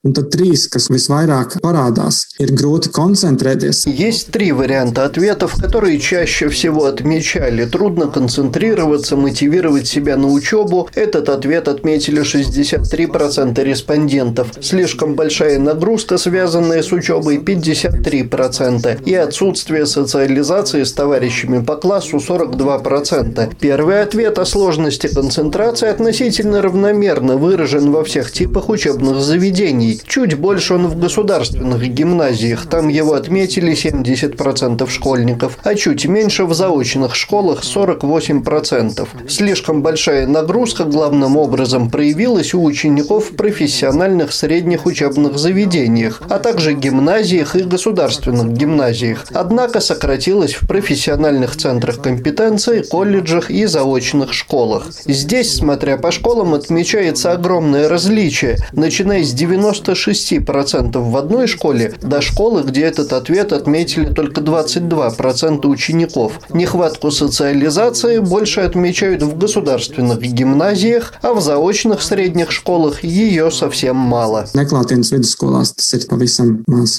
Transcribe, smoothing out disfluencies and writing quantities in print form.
Un tad trīs, kas visvairāk parādās, ir grūti koncentrēties. Есть три варианта ответов, которые чаще всего отмечали. Трудно концентрироваться, мотивировать себя на учебу. Этот ответ отметили 63% респондентов. Слишком большая нагрузка, связанная с учебой, 53%. И отсутствие социализации с товарищами по классу 42%. Первый ответ о сложности концентрации относительно равномерно выражен во всех типах учебных заведений. Чуть больше он в государственных гимназиях, там его отметили 70% школьников, а чуть меньше в заочных школах 48%. Слишком большая нагрузка главным образом проявилась у учеников в профессиональных средних учебных заведениях, а также гимназиях и государственных гимназиях, однако сократилась в профессиональных центрах компетенции, колледжах и заочных школах. Здесь, смотря по школам, отмечается огромное различие, начиная с 96% в одной школе до школы, где этот ответ отметили только 22% учеников. Нехватку социализации больше отмечают в государственных гимназиях, а в заочных средних школах ее совсем мало.